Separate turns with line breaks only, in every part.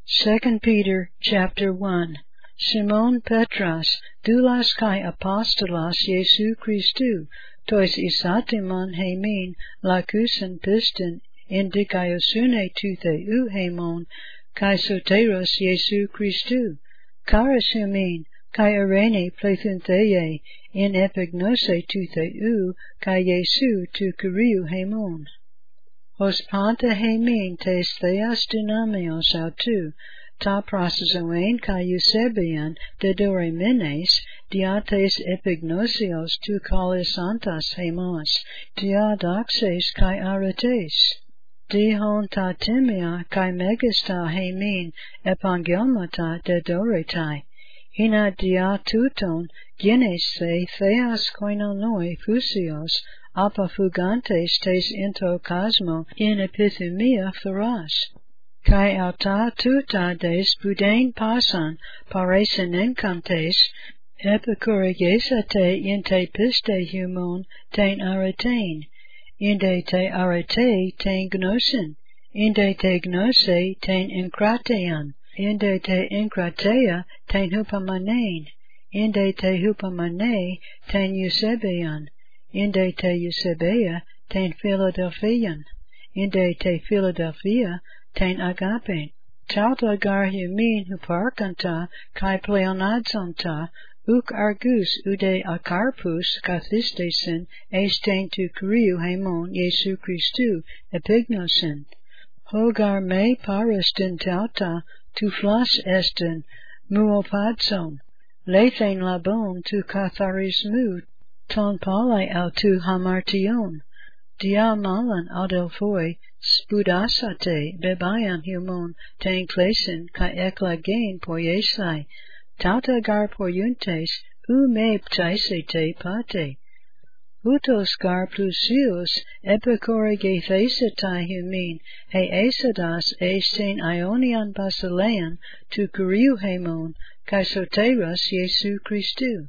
2 Peter chapter 1. Simon Petras, doulas kai apostolos Jesu Christu, tois isatimon hemin lakusen piston indikaiosune tu theu hemon, kai soteros Jesu Christu, charis hemin, kai arene plethyn theye, in epignose tu theu, kai Jesu tu kuriu hemon. Os panta hemin tes theas dynamios autu, ta prosazoen kai Eusebian de doremenes, diates epignosios tu kalisantas hemos, diadaxes kai arates. Dihon ta timia kai megista hemin epangelmata de doretai, hina diatuton genes se theas koinonoi fusios, apafugantes tes into cosmo in epithemia feras, kai auta tuta des budain pasan paresen encantes, epicurigesate in te piste humon ten aratain, inde te arate ten gnosin, inde te gnose ten enkratean, inde te enkratea ten hupamanein, inde te hupamane ten Eusebian, inde te Eusebia ten Philadelphian, inde te Philadelphia ten agape. Tauta gar humin huparkanta kai pleonadzonta, uk argus ude akarpus kathistesin esten tu kriu hemon Jesu Christu epignosin. Hogar me paristin tauta tu flas estin muopadson, lethen labon tu katharismu, ton pale autu hamartion, dia malan adelphoi spudasate bebayan humon ten klesin ka eklagen poiesai, tauta gar poiuntes u me ptaisete pate. Utos gar plusius epicorige thesetai humin he esadas esten ionian basilean tu kuriu hemon kai soteros Jesu Christu.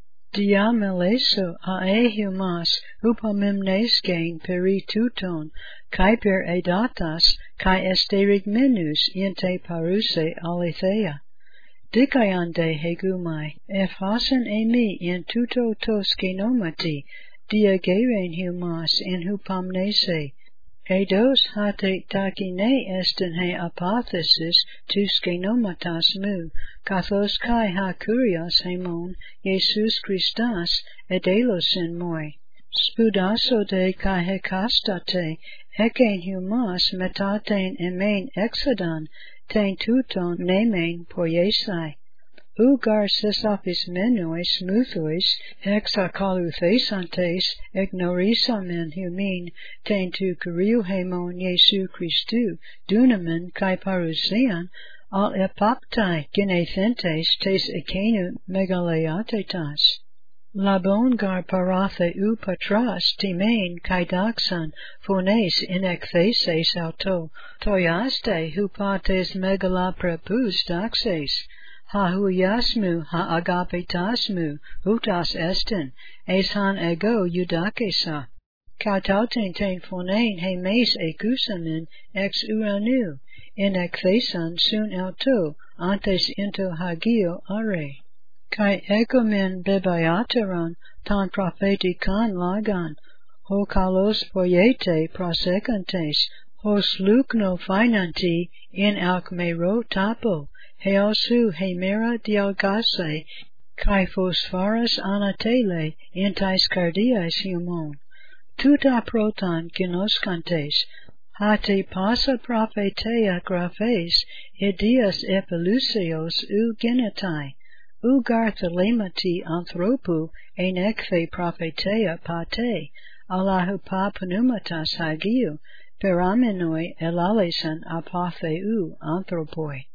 Diameleso ae humas upamimnesgen peri tuton, kai per edatas, kai esterigmenus inte paruse alethea. Dikaiande hegumai, ephasen emi in tuto tos genomati, diageren humas in hupamnese. Eidos hate takine esten he apothesis tus genomatas mu, kathos kai ha kurios hemon, Jesus Christas, edelosin moi. Spudaso de kai hekastate, eken humas metaten emen exodan, ten tuton nemen poiesai. Ugar sesapis menois muthois, ex akaluthesantes, ignorisamen humin, ten tu kuriu hemon Jesu Christu, dunamen kai parousian, al epaptai genethentes tes ekenu megaleatetas. Labon gar parathe u patras timain kai daxan, phones in ektheses auto, toiaste hupates megalaprepus daxes. Ha huyasmu ha agapetasmu, utas estin, eshan ego eudakesa. Katauten ten phonein he mes ekusamin ex uranu, in ekthesan sun auto, antes into hagio are. Kai egomen bebayateron, tan prophetikan lagan, ho kalos poiete prosecantes, hos lukno finanti in alkmero tapo, heosu hemera dialgase, kai phospharas anatele intais cardias humon. Tuta proton ginoscantes, hate pasa prophetea graphes, idias epilusios u genetai, u garthalemati anthropu en ekphe prophetea pate, allahu pa pneumatas hagiu, peramenoi elalesan apotheu anthropoi.